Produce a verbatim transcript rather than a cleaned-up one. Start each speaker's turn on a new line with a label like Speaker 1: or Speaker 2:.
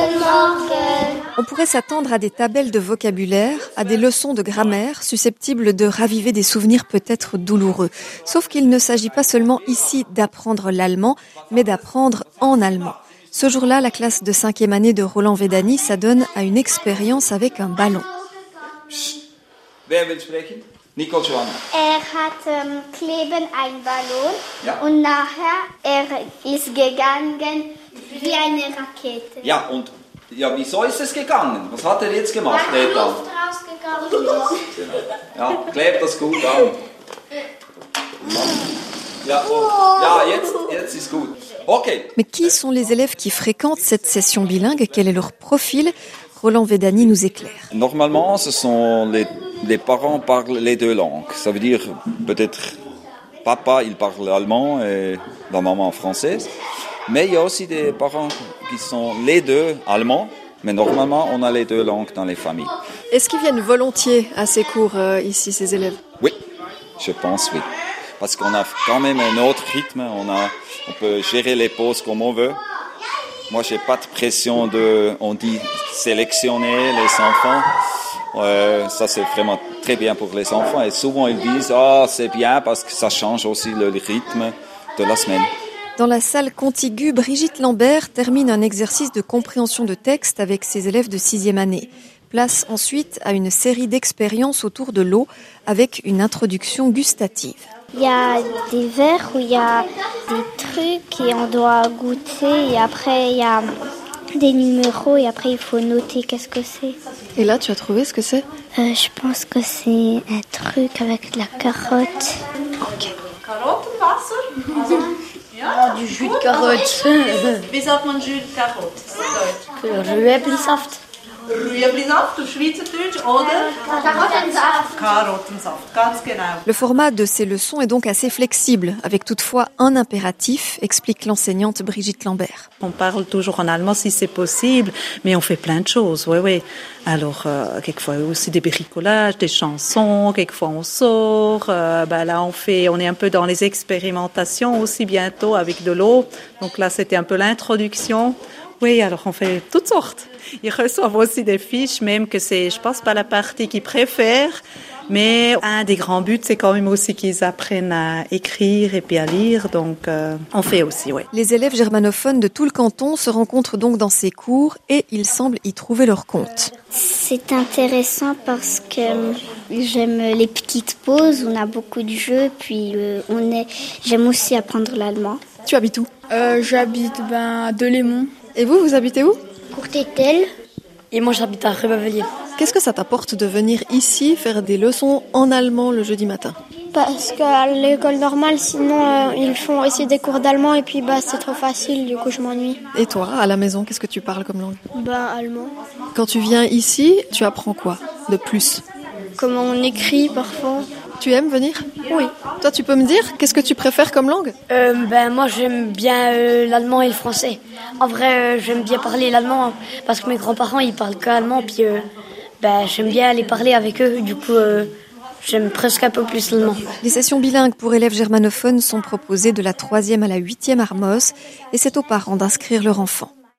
Speaker 1: Morgen.
Speaker 2: On pourrait s'attendre à des tabelles de vocabulaire, à des leçons de grammaire susceptibles de raviver des souvenirs peut-être douloureux. Sauf qu'il ne s'agit pas seulement ici d'apprendre l'allemand, mais d'apprendre en allemand. Ce jour-là, la classe de cinquième année de Roland Vedani s'adonne à une expérience avec un ballon.
Speaker 3: Wer will sprechen? Nicole Johanna.
Speaker 1: Er hat ähm, kleben ein Ballon
Speaker 3: Ja.
Speaker 1: und nachher er ist gegangen wie eine Rakete.
Speaker 3: Ja, und ja, wieso ist es gegangen? Was hat er jetzt gemacht,
Speaker 1: Weil die
Speaker 3: Ethan?
Speaker 1: Luft rausgegangen ist.
Speaker 3: Ja, klebt das gut an. Ja, und, ja jetzt, jetzt ist gut. Okay.
Speaker 2: Mais qui sont les élèves qui fréquentent cette session bilingue? Quel est leur profil? Roland Vedani nous éclaire.
Speaker 3: Normalement, ce sont les, les parents parlent les deux langues. Ça veut dire peut-être papa, il parle allemand et la maman française. Mais il y a aussi des parents qui sont les deux allemands. Mais normalement, on a les deux langues dans les familles.
Speaker 2: Est-ce qu'ils viennent volontiers à ces cours euh, ici, ces élèves?
Speaker 3: Oui, je pense oui. Parce qu'on a quand même un autre rythme. On, a, on peut gérer les pauses comme on veut. Moi, j'ai pas de pression de, on dit, sélectionner les enfants. Euh, ça, c'est vraiment très bien pour les enfants. Et souvent, ils disent, ah, oh, c'est bien parce que ça change aussi le rythme de la semaine.
Speaker 2: Dans la salle contiguë, Brigitte Lambert termine un exercice de compréhension de texte avec ses élèves de sixième année. Place ensuite à une série d'expériences autour de l'eau avec une introduction gustative.
Speaker 1: Il y a des verres où il y a des trucs et on doit goûter et après il y a des numéros et après il faut noter qu'est-ce que c'est.
Speaker 2: Et là, tu as trouvé ce que c'est?
Speaker 1: Euh, je pense que c'est un truc avec de la carotte.
Speaker 2: Ok.
Speaker 4: Karottenwasser?
Speaker 5: Ja, du jus de carotte.
Speaker 4: Wie sagt man jus de carotte?
Speaker 5: Rüeblisaft.
Speaker 4: Rüeblisaft auf Schweizerdeutsch oder?
Speaker 1: Karottensaft.
Speaker 4: Karottensaft, ganz genau.
Speaker 2: Le format de ces leçons est donc assez flexible, avec toutefois un impératif, explique l'enseignante Brigitte Lambert.
Speaker 6: On parle toujours en allemand si c'est possible, mais on fait plein de choses, oui, oui. Alors, euh, quelquefois aussi des bricolages, des chansons, quelquefois on sort. Euh, ben là, on fait, on est un peu dans les expérimentations aussi bientôt avec de l'eau. Donc là, c'était un peu l'introduction. Oui, alors on fait toutes sortes. Ils reçoivent aussi des fiches, même que c'est, je pense, pas la partie qu'ils préfèrent. Mais un des grands buts, c'est quand même aussi qu'ils apprennent à écrire et puis à lire. Donc, euh, on fait aussi, oui.
Speaker 2: Les élèves germanophones de tout le canton se rencontrent donc dans ces cours et ils semblent y trouver leur compte.
Speaker 1: C'est intéressant parce que j'aime les petites pauses, on a beaucoup de jeux, puis euh, on est, j'aime aussi apprendre l'allemand.
Speaker 2: Tu habites où?
Speaker 7: euh, J'habite ben, à Delémont.
Speaker 2: Et vous, vous habitez où?
Speaker 1: Courtetel.
Speaker 5: Et moi, j'habite à Rubavelier.
Speaker 2: Qu'est-ce que ça t'apporte de venir ici faire des leçons en allemand le jeudi matin?
Speaker 8: Parce qu'à l'école normale, sinon, euh, ils font aussi des cours d'allemand et puis bah, c'est trop facile, du coup je m'ennuie.
Speaker 2: Et toi, à la maison, qu'est-ce que tu parles comme langue?
Speaker 8: Ben, allemand.
Speaker 2: Quand tu viens ici, tu apprends quoi de plus?
Speaker 8: Comment on écrit parfois.
Speaker 2: Tu aimes venir?
Speaker 8: Oui.
Speaker 2: Toi, tu peux me dire, qu'est-ce que tu préfères comme langue?
Speaker 5: Euh, ben, moi, j'aime bien euh, l'allemand et le français. En vrai, euh, j'aime bien parler l'allemand hein, parce que mes grands-parents, ils parlent qu'allemand. Puis, euh, ben, j'aime bien aller parler avec eux. Du coup, euh, j'aime presque un peu plus l'allemand.
Speaker 2: Les sessions bilingues pour élèves germanophones sont proposées de la troisième à la huitième Armos et c'est aux parents d'inscrire leur enfant.